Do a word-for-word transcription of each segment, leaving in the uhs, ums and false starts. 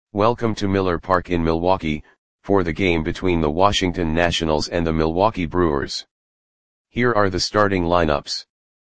Welcome to Miller Park in Milwaukee, for the game between the Washington Nationals and the Milwaukee Brewers. Here are the starting lineups.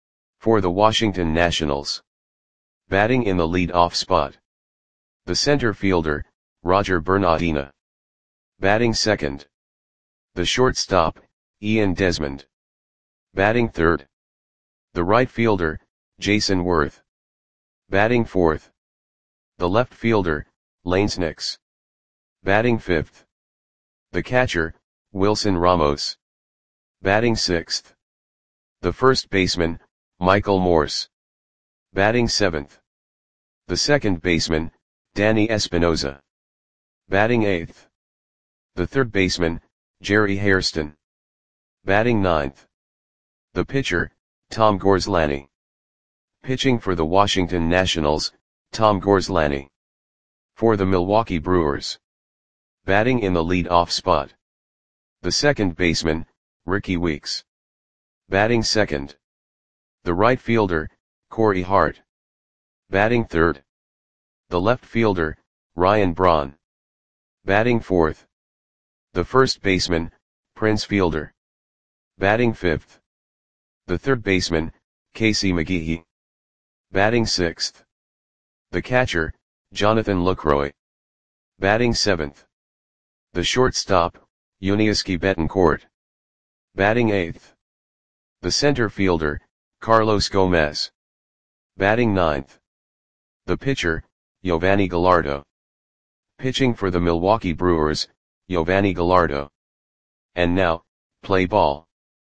For the Washington Nationals. Batting in the lead-off spot. The center fielder, Roger Bernardina. Batting second. The shortstop, Ian Desmond. Batting third. The right fielder, Jayson Werth. Batting fourth. The left fielder, Lanes Nix. Batting fifth. The catcher, Wilson Ramos. Batting sixth. The first baseman, Michael Morse. Batting seventh. The second baseman, Danny Espinosa. Batting eighth. The third baseman, Jerry Hairston. Batting ninth. The pitcher, Tom Gorslany. Pitching for the Washington Nationals, Tom Gorslany. For the Milwaukee Brewers. Batting in the lead-off spot. The second baseman, Rickie Weeks. Batting second. The right fielder, Corey Hart. Batting third. The left fielder, Ryan Braun. Batting fourth. The first baseman, Prince Fielder. Batting fifth. The third baseman, Casey McGehee. Batting sixth. The catcher, Jonathan Lucroy. Batting seventh. The shortstop, Yuniesky Betancourt. Batting eighth. The center fielder, Carlos Gomez. Batting ninth. The pitcher, Yovani Gallardo. Pitching for the Milwaukee Brewers, Yovani Gallardo. And now, play ball.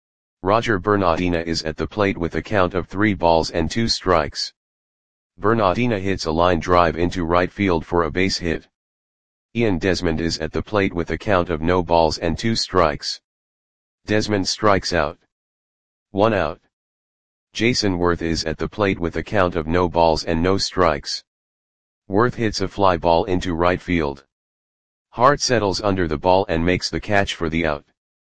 Roger Bernardina is at the plate with a count of three balls and two strikes. Bernardina hits a line drive into right field for a base hit. Ian Desmond is at the plate with a count of no balls and two strikes. Desmond strikes out. One out. Jayson Werth is at the plate with a count of no balls and no strikes. Werth hits a fly ball into right field. Hart settles under the ball and makes the catch for the out.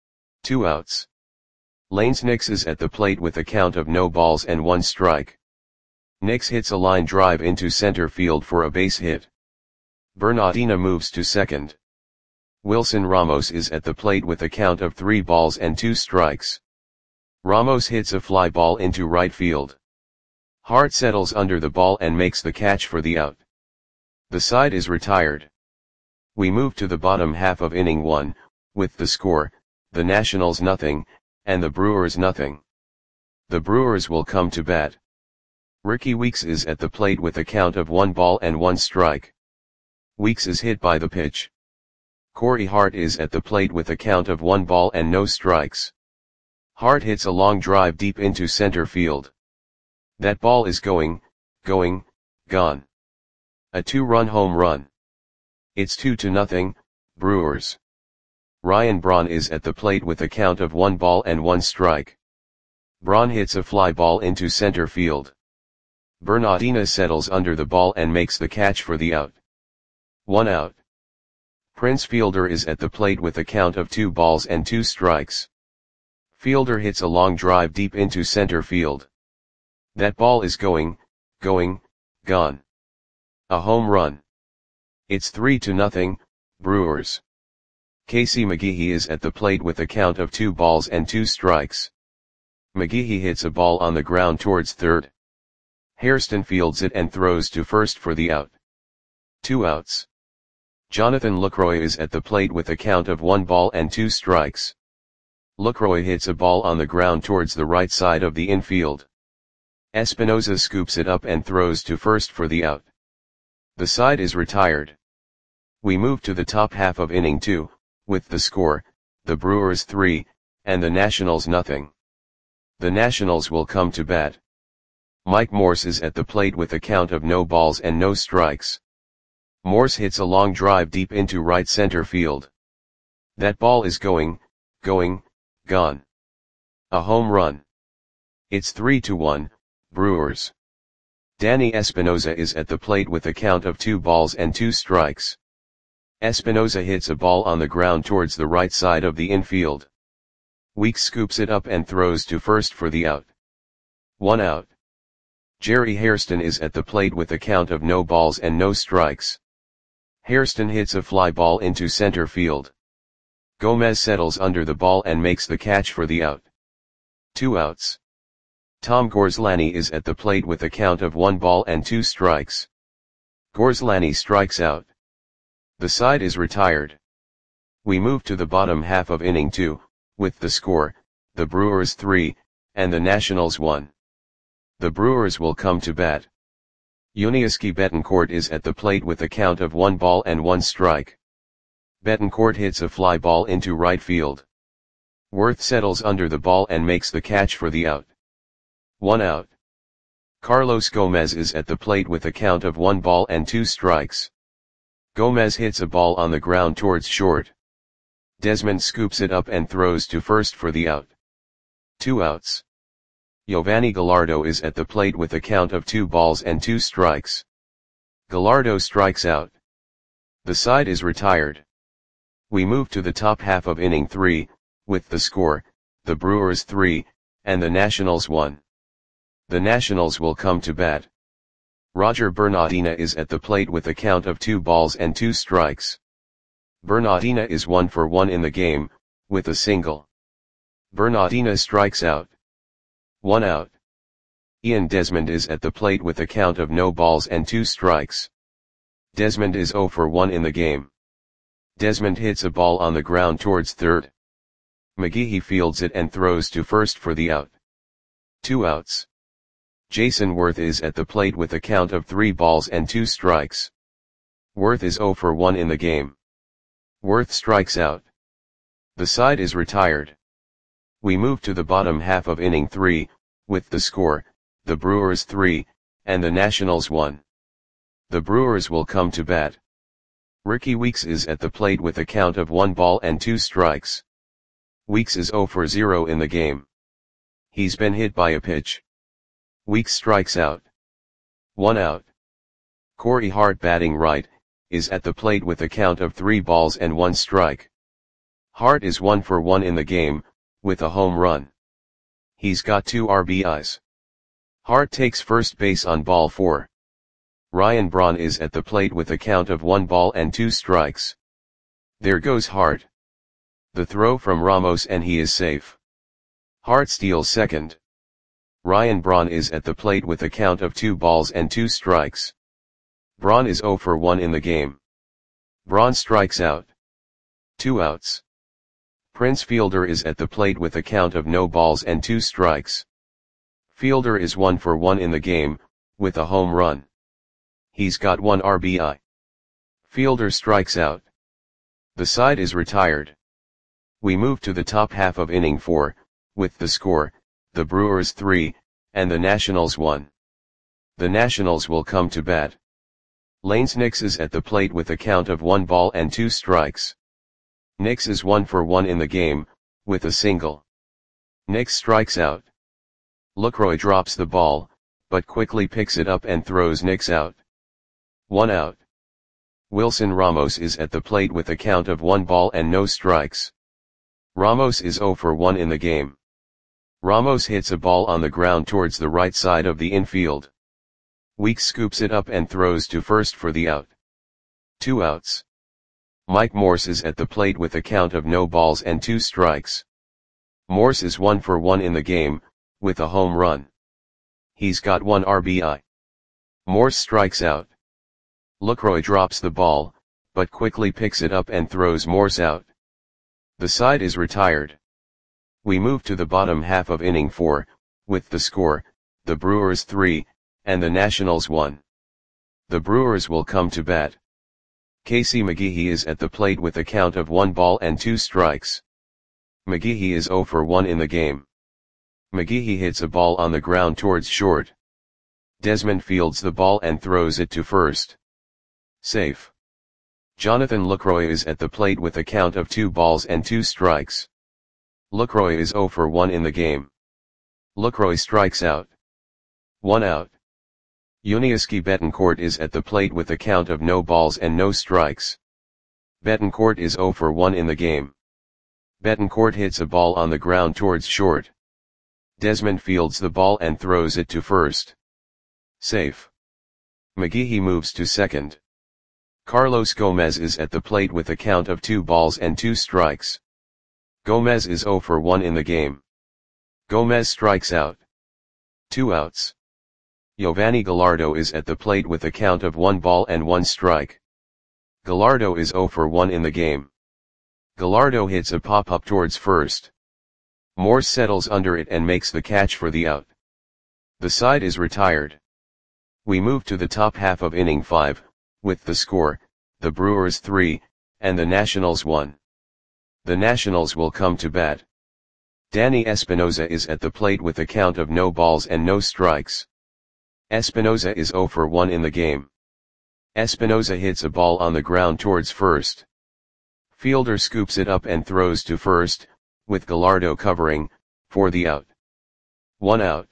Two outs. Lanes Nix is at the plate with a count of no balls and one strike. Nix hits a line drive into center field for a base hit. Bernardina moves to second. Wilson Ramos is at the plate with a count of three balls and two strikes. Ramos hits a fly ball into right field. Hart settles under the ball and makes the catch for the out. The side is retired. We move to the bottom half of inning one, with the score, the Nationals nothing, and the Brewers nothing. The Brewers will come to bat. Rickie Weeks is at the plate with a count of one ball and one strike. Weeks is hit by the pitch. Corey Hart is at the plate with a count of one ball and no strikes. Hart hits a long drive deep into center field. That ball is going, going, gone. A two-run home run. It's two to nothing, Brewers. Ryan Braun is at the plate with a count of one ball and one strike. Braun hits a fly ball into center field. Bernardina settles under the ball and makes the catch for the out. One out. Prince Fielder is at the plate with a count of two balls and two strikes. Fielder hits a long drive deep into center field. That ball is going, going, gone. A home run. It's three to nothing, Brewers. Casey McGehee is at the plate with a count of two balls and two strikes. McGehee hits a ball on the ground towards third. Hairston fields it and throws to first for the out. Two outs. Jonathan Lucroy is at the plate with a count of one ball and two strikes. Lucroy hits a ball on the ground towards the right side of the infield. Espinosa scoops it up and throws to first for the out. The side is retired. We move to the top half of inning two, with the score, the Brewers three, and the Nationals nothing. The Nationals will come to bat. Mike Morse is at the plate with a count of no balls and no strikes. Morse hits a long drive deep into right center field. That ball is going, going, gone. A home run. It's three to one, Brewers. Danny Espinosa is at the plate with a count of two balls and two strikes. Espinosa hits a ball on the ground towards the right side of the infield. Weeks scoops it up and throws to first for the out. One out. Jerry Hairston is at the plate with a count of no balls and no strikes. Hairston hits a fly ball into center field. Gomez settles under the ball and makes the catch for the out. Two outs. Tom Gorslani is at the plate with a count of one ball and two strikes. Gorslani strikes out. The side is retired. We move to the bottom half of inning two, with the score, the Brewers three, and the Nationals one. The Brewers will come to bat. Yuniesky Betancourt is at the plate with a count of one ball and one strike. Betancourt hits a fly ball into right field. Worth settles under the ball and makes the catch for the out. One out. Carlos Gomez is at the plate with a count of one ball and two strikes. Gomez hits a ball on the ground towards short. Desmond scoops it up and throws to first for the out. Two outs. Giovanni Gallardo is at the plate with a count of two balls and two strikes. Gallardo strikes out. The side is retired. We move to the top half of inning three, with the score, the Brewers three, and the Nationals one. The Nationals will come to bat. Roger Bernardina is at the plate with a count of two balls and two strikes. Bernardina is one for one in the game, with a single. Bernardina strikes out. One out. Ian Desmond is at the plate with a count of no balls and two strikes. Desmond is zero for one in the game. Desmond hits a ball on the ground towards third. McGehee fields it and throws to first for the out. Two outs. Jason Worth is at the plate with a count of three balls and two strikes. Worth is zero for one in the game. Worth strikes out. The side is retired. We move to the bottom half of inning three, with the score, the Brewers three, and the Nationals one. The Brewers will come to bat. Ricky Weeks is at the plate with a count of one ball and two strikes. Weeks is zero for zero in the game. He's been hit by a pitch. Weeks strikes out. One out. Corey Hart, batting right, is at the plate with a count of three balls and one strike. Hart is one for one in the game, with a home run. He's got two R B Is. Hart takes first base on ball four. Ryan Braun is at the plate with a count of one ball and two strikes. There goes Hart. The throw from Ramos and he is safe. Hart steals second. Ryan Braun is at the plate with a count of two balls and two strikes. Braun is zero for one in the game. Braun strikes out. Two outs. Prince Fielder is at the plate with a count of no balls and two strikes. Fielder is one for one in the game, with a home run. He's got one R B I. Fielder strikes out. The side is retired. We move to the top half of inning four, with the score, the Brewers three, and the Nationals one. The Nationals will come to bat. Lanes Nix is at the plate with a count of one ball and two strikes. Nix is one for one in the game, with a single. Nix strikes out. Lucroy drops the ball, but quickly picks it up and throws Nix out. One out. Wilson Ramos is at the plate with a count of one ball and no strikes. Ramos is zero for one in the game. Ramos hits a ball on the ground towards the right side of the infield. Weeks scoops it up and throws to first for the out. Two outs. Mike Morse is at the plate with a count of no balls and two strikes. Morse is one for one in the game, with a home run. He's got one R B I. Morse strikes out. Lucroy drops the ball, but quickly picks it up and throws Morse out. The side is retired. We move to the bottom half of inning four, with the score, the Brewers three, and the Nationals one. The Brewers will come to bat. Casey McGehee is at the plate with a count of one ball and two strikes. McGehee is zero for one in the game. McGehee hits a ball on the ground towards short. Desmond fields the ball and throws it to first. Safe. Jonathan Lucroy is at the plate with a count of two balls and two strikes. Lucroy is zero for one in the game. Lucroy strikes out. One out. Yuniesky Betancourt is at the plate with a count of no balls and no strikes. Betancourt is zero for one in the game. Betancourt hits a ball on the ground towards short. Desmond fields the ball and throws it to first. Safe. McGehee moves to second. Carlos Gomez is at the plate with a count of two balls and two strikes. Gomez is zero for one in the game. Gomez strikes out. Two outs. Giovanni Gallardo is at the plate with a count of one ball and one strike. Gallardo is zero for one in the game. Gallardo hits a pop-up towards first. Morse settles under it and makes the catch for the out. The side is retired. We move to the top half of inning five, with the score, the Brewers three, and the Nationals one. The Nationals will come to bat. Danny Espinosa is at the plate with a count of no balls and no strikes. Espinosa is zero for one in the game. Espinosa hits a ball on the ground towards first. Fielder scoops it up and throws to first, with Gallardo covering, for the out. One out.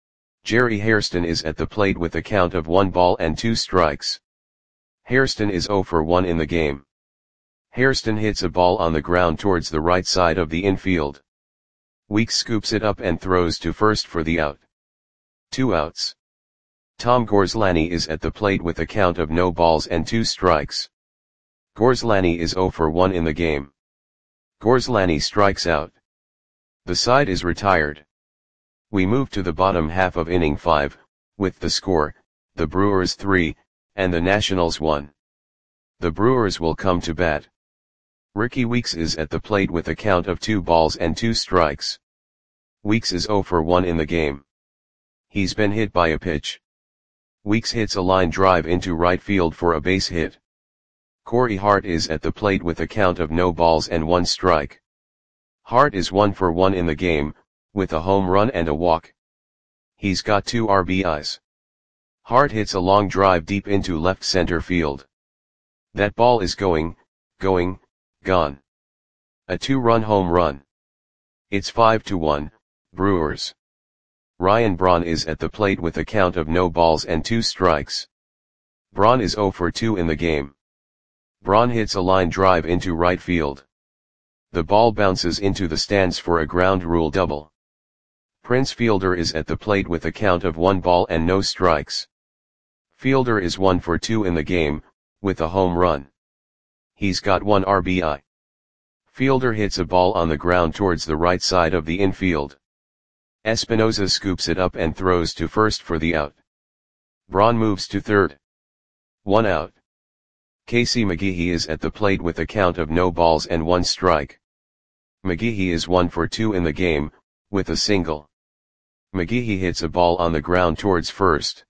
Jerry Hairston is at the plate with a count of one ball and two strikes. Hairston is zero for one in the game. Hairston hits a ball on the ground towards the right side of the infield. Weeks scoops it up and throws to first for the out. Two outs. Tom Gorslani is at the plate with a count of no balls and two strikes. Gorslani is zero for one in the game. Gorslani strikes out. The side is retired. We move to the bottom half of inning five, with the score, the Brewers three, and the Nationals one. The Brewers will come to bat. Ricky Weeks is at the plate with a count of two balls and two strikes. Weeks is zero for one in the game. He's been hit by a pitch. Weeks hits a line drive into right field for a base hit. Corey Hart is at the plate with a count of no balls and one strike. Hart is one for one in the game, with a home run and a walk. He's got two R B Is. Hart hits a long drive deep into left center field. That ball is going, going, gone. A two-run home run. It's five to one, Brewers. Ryan Braun is at the plate with a count of no balls and two strikes. Braun is zero for two in the game. Braun hits a line drive into right field. The ball bounces into the stands for a ground rule double. Prince Fielder is at the plate with a count of one ball and no strikes. Fielder is one for two in the game, with a home run. He's got one R B I. Fielder hits a ball on the ground towards the right side of the infield. Espinosa scoops it up and throws to first for the out. Braun moves to third. One out. Casey McGehee is at the plate with a count of no balls and one strike. McGehee is one for two in the game, with a single. McGehee hits a ball on the ground towards first.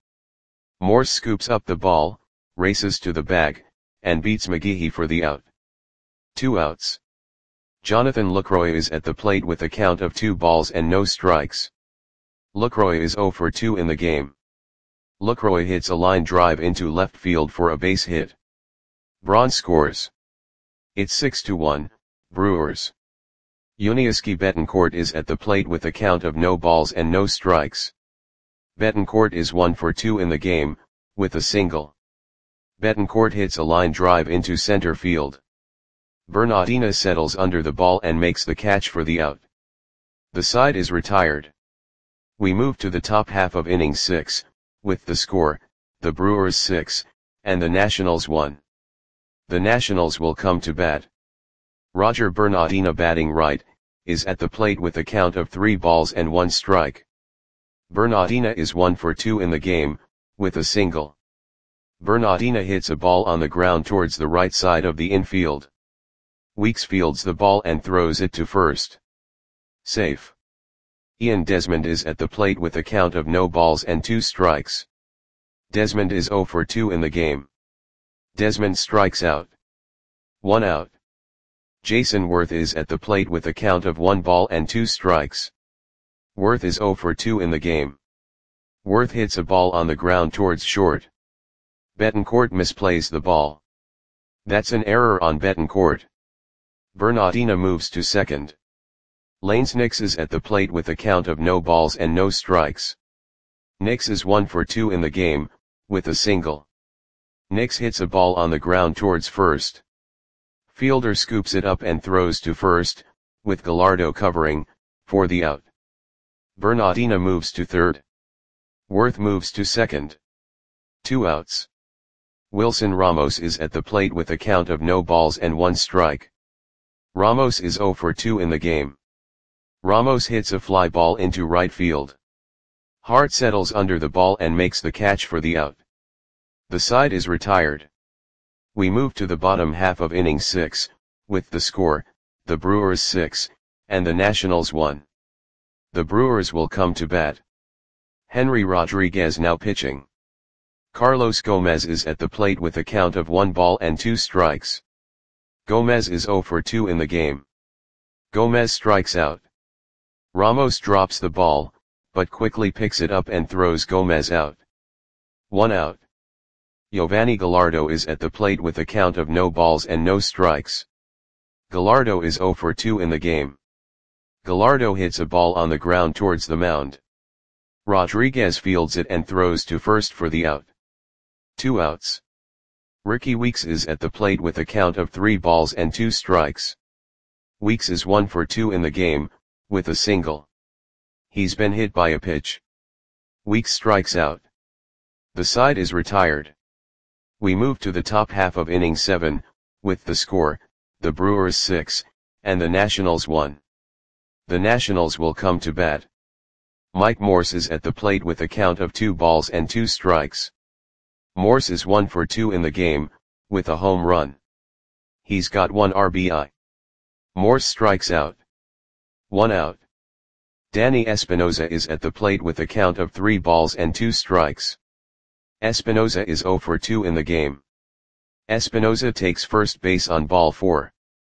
Morse scoops up the ball, races to the bag, and beats McGehee for the out. Two outs. Jonathan Lucroy is at the plate with a count of two balls and no strikes. Lucroy is zero for two in the game. Lucroy hits a line drive into left field for a base hit. Braun scores. It's six to one, Brewers. Yuniesky Betancourt is at the plate with a count of no balls and no strikes. Betancourt is one for two in the game, with a single. Betancourt hits a line drive into center field. Bernardina settles under the ball and makes the catch for the out. The side is retired. We move to the top half of inning six, with the score, the Brewers six, and the Nationals one. The Nationals will come to bat. Roger Bernardina, batting right, is at the plate with a count of three balls and one strike. Bernardina is one for two in the game, with a single. Bernardina hits a ball on the ground towards the right side of the infield. Weeks fields the ball and throws it to first. Safe. Ian Desmond is at the plate with a count of no balls and two strikes. Desmond is zero for two in the game. Desmond strikes out. One out. Jason Worth is at the plate with a count of one ball and two strikes. Worth is zero for two in the game. Worth hits a ball on the ground towards short. Betancourt misplays the ball. That's an error on Betancourt. Bernardina moves to second. Lanes Nix is at the plate with a count of no balls and no strikes. Nix is one for two in the game, with a single. Nix hits a ball on the ground towards first. Fielder scoops it up and throws to first, with Gallardo covering, for the out. Bernardina moves to third. Worth moves to second. Two outs. Wilson Ramos is at the plate with a count of no balls and one strike. Ramos is zero for two in the game. Ramos hits a fly ball into right field. Hart settles under the ball and makes the catch for the out. The side is retired. We move to the bottom half of inning six, with the score, the Brewers six, and the Nationals one. The Brewers will come to bat. Henry Rodriguez now pitching. Carlos Gomez is at the plate with a count of one ball and two strikes. Gomez is zero for two in the game. Gomez strikes out. Ramos drops the ball, but quickly picks it up and throws Gomez out. One out. Giovanni Gallardo is at the plate with a count of no balls and no strikes. Gallardo is zero for two in the game. Gallardo hits a ball on the ground towards the mound. Rodriguez fields it and throws to first for the out. Two outs. Ricky Weeks is at the plate with a count of three balls and two strikes. Weeks is one for two in the game, with a single. He's been hit by a pitch. Weeks strikes out. The side is retired. We move to the top half of inning seven, with the score, the Brewers six, and the Nationals one. The Nationals will come to bat. Mike Morse is at the plate with a count of two balls and two strikes. Morse is one for two in the game, with a home run. He's got one R B I. Morse strikes out. One out. Danny Espinosa is at the plate with a count of three balls and two strikes. Espinosa is zero for two in the game. Espinosa takes first base on ball four.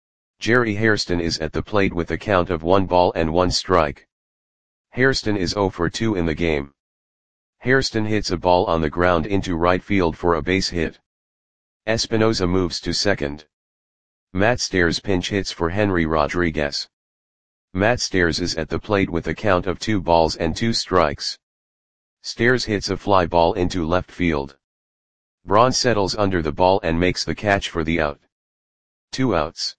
Jerry Hairston is at the plate with a count of one ball and one strike. Hairston is zero for two in the game. Hairston hits a ball on the ground into right field for a base hit. Espinosa moves to second. Matt Stairs pinch hits for Henry Rodriguez. Matt Stairs is at the plate with a count of two balls and two strikes. Stairs hits a fly ball into left field. Braun settles under the ball and makes the catch for the out. Two outs.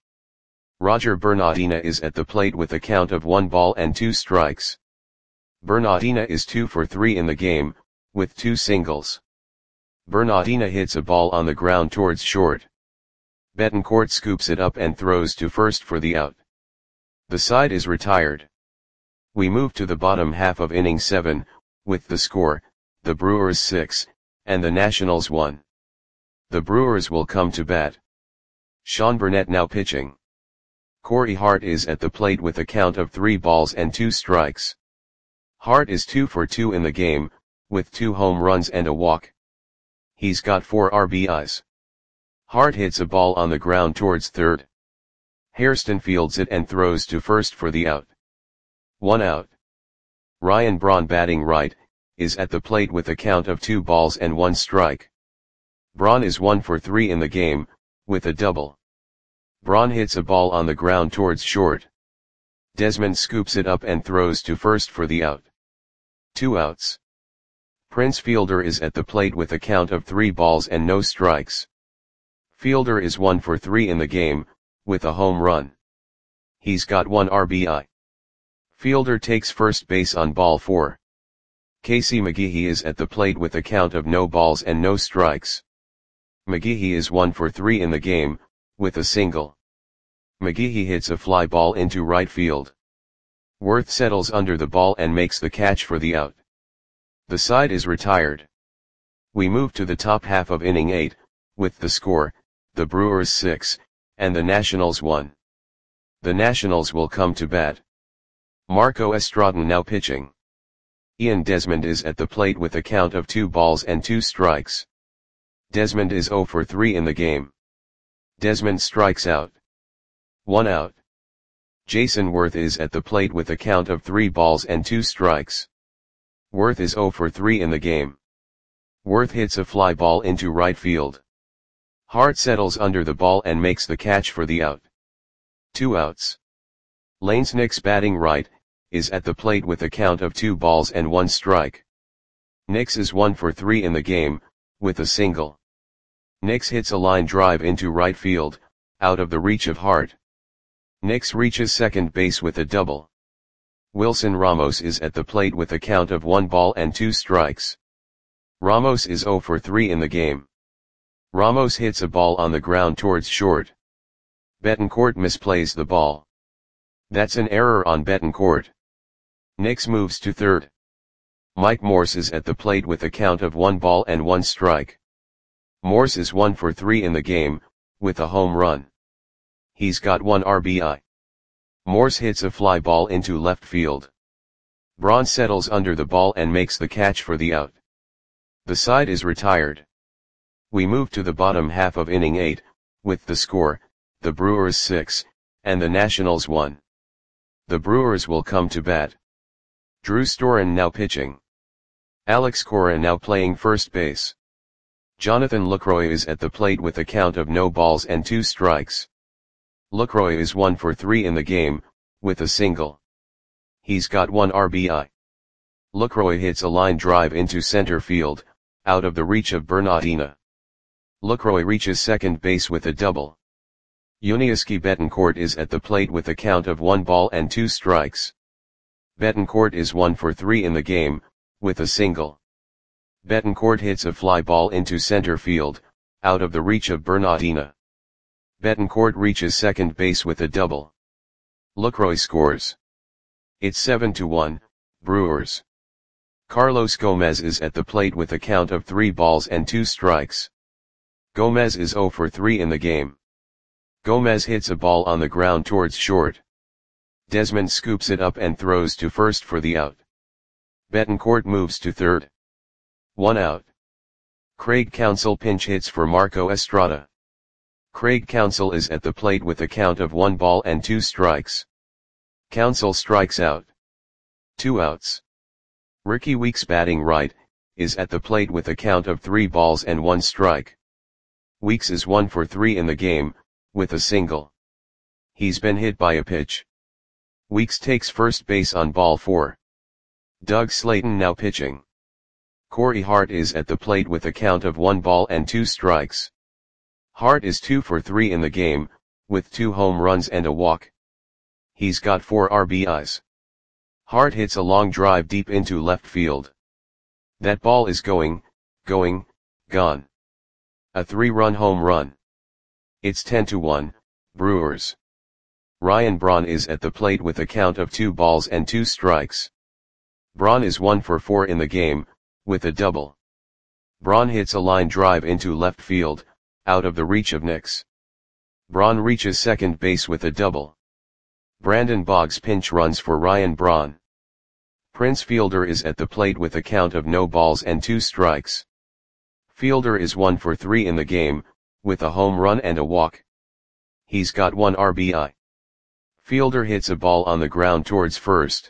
Roger Bernardina is at the plate with a count of one ball and two strikes. Bernardina is two for three in the game, with two singles. Bernardina hits a ball on the ground towards short. Betancourt scoops it up and throws to first for the out. The side is retired. We move to the bottom half of inning seven, with the score, the Brewers six, and the Nationals one. The Brewers will come to bat. Sean Burnett now pitching. Corey Hart is at the plate with a count of three balls and two strikes. Hart is two for two in the game, with two home runs and a walk. He's got four R B Is. Hart hits a ball on the ground towards third. Hairston fields it and throws to first for the out. One out. Ryan Braun batting right, is at the plate with a count of two balls and one strike. Braun is one for three in the game, with a double. Braun hits a ball on the ground towards short. Desmond scoops it up and throws to first for the out. Two outs. Prince Fielder is at the plate with a count of three balls and no strikes. Fielder is one for three in the game, with a home run. He's got one R B I. Fielder takes first base on ball four. Casey McGehee is at the plate with a count of no balls and no strikes. McGehee is one for three in the game, with a single. McGehee hits a fly ball into right field. Worth settles under the ball and makes the catch for the out. The side is retired. We move to the top half of inning eight, with the score, the Brewers six, and the Nationals one. The Nationals will come to bat. Marco Estrada now pitching. Ian Desmond is at the plate with a count of two balls and two strikes. Desmond is zero for three in the game. Desmond strikes out. One out. Jason Worth is at the plate with a count of three balls and two strikes. Worth is zero for three in the game. Worth hits a fly ball into right field. Hart settles under the ball and makes the catch for the out. Two outs. Lanes Nix batting right, is at the plate with a count of two balls and one strike. Nix is one for three in the game, with a single. Nix hits a line drive into right field, out of the reach of Hart. Nix reaches second base with a double. Wilson Ramos is at the plate with a count of one ball and two strikes. Ramos is zero for three in the game. Ramos hits a ball on the ground towards short. Betancourt misplays the ball. That's an error on Betancourt. Nix moves to third. Mike Morse is at the plate with a count of one ball and one strike. Morse is one for three in the game, with a home run. He's got one R B I. Morse hits a fly ball into left field. Braun settles under the ball and makes the catch for the out. The side is retired. We move to the bottom half of inning eight, with the score, the Brewers six, and the Nationals one. The Brewers will come to bat. Drew Storen now pitching. Alex Cora now playing first base. Jonathan Lucroy is at the plate with a count of no balls and two strikes. Lucroy is one for three in the game, with a single. He's got one R B I. Lucroy hits a line drive into center field, out of the reach of Bernardina. Lucroy reaches second base with a double. Yuniesky Betancourt is at the plate with a count of one ball and two strikes. Betancourt is one for three in the game, with a single. Betancourt hits a fly ball into center field, out of the reach of Bernardina. Betancourt reaches second base with a double. Lucroy scores. It's seven to one, Brewers. Carlos Gomez is at the plate with a count of three balls and two strikes. Gomez is zero for three in the game. Gomez hits a ball on the ground towards short. Desmond scoops it up and throws to first for the out. Betancourt moves to third. One out. Craig Counsell pinch hits for Marco Estrada. Craig Counsell is at the plate with a count of one ball and two strikes. Counsell strikes out. Two outs. Ricky Weeks batting right, is at the plate with a count of three balls and one strike. Weeks is one for three in the game, with a single. He's been hit by a pitch. Weeks takes first base on ball four. Doug Slayton now pitching. Corey Hart is at the plate with a count of one ball and two strikes. Hart is two for three in the game, with two home runs and a walk. He's got four R B Is. Hart hits a long drive deep into left field. That ball is going, going, gone. A three-run home run. It's ten to one, Brewers. Ryan Braun is at the plate with a count of two balls and two strikes. Braun is one for four in the game, with a double. Braun hits a line drive into left field, out of the reach of Nix. Braun reaches second base with a double. Brandon Boggs pinch runs for Ryan Braun. Prince Fielder is at the plate with a count of no balls and two strikes. Fielder is one for three in the game, with a home run and a walk. He's got one R B I. Fielder hits a ball on the ground towards first.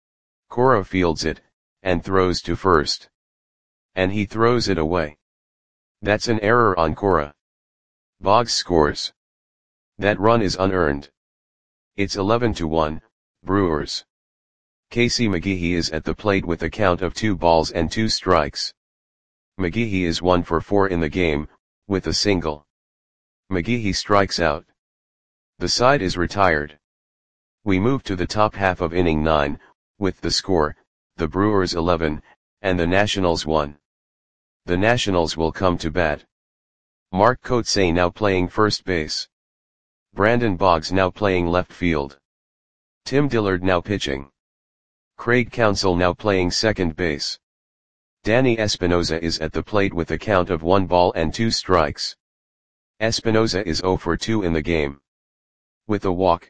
Cora fields it, and throws to first. And he throws it away. That's an error on Cora. Boggs scores. That run is unearned. It's eleven to one, Brewers. Casey McGehee is at the plate with a count of two balls and two strikes. McGehee is one for four in the game, with a single. McGehee strikes out. The side is retired. We move to the top half of inning nine, with the score, the Brewers eleven, and the Nationals one. The Nationals will come to bat. Mark Kotsay now playing first base. Brandon Boggs now playing left field. Tim Dillard now pitching. Craig Counsell now playing second base. Danny Espinosa is at the plate with a count of one ball and two strikes. Espinosa is zero for two in the game. With a walk.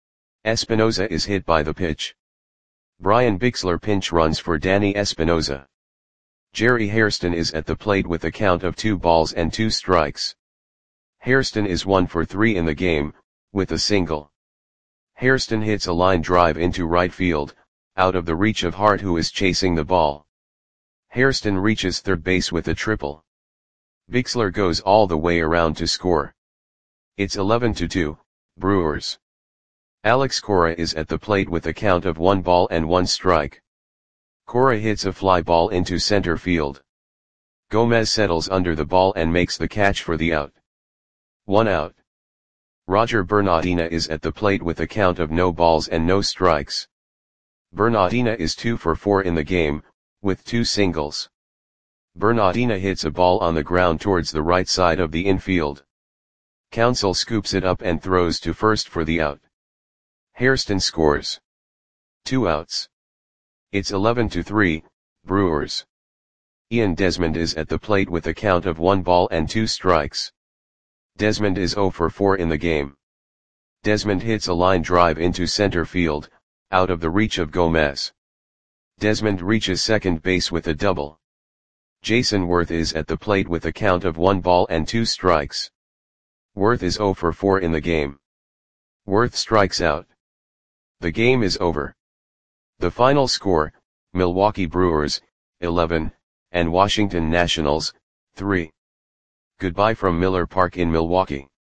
Espinosa is hit by the pitch. Brian Bixler pinch runs for Danny Espinosa. Jerry Hairston is at the plate with a count of two balls and two strikes. Hairston is one for three in the game, with a single. Hairston hits a line drive into right field, out of the reach of Hart who is chasing the ball. Hairston reaches third base with a triple. Bixler goes all the way around to score. It's eleven to two, Brewers. Alex Cora is at the plate with a count of one ball and one strike. Cora hits a fly ball into center field. Gomez settles under the ball and makes the catch for the out. One out. Roger Bernardina is at the plate with a count of no balls and no strikes. Bernardina is two for four in the game, with two singles. Bernardina hits a ball on the ground towards the right side of the infield. Council scoops it up and throws to first for the out. Hairston scores. Two outs. It's eleven to three, Brewers. Ian Desmond is at the plate with a count of one ball and two strikes. Desmond is zero for four in the game. Desmond hits a line drive into center field, out of the reach of Gomez. Desmond reaches second base with a double. Jason Worth is at the plate with a count of one ball and two strikes. Worth is zero for four in the game. Worth strikes out. The game is over. The final score, Milwaukee Brewers, eleven, and Washington Nationals, three. Goodbye from Miller Park in Milwaukee.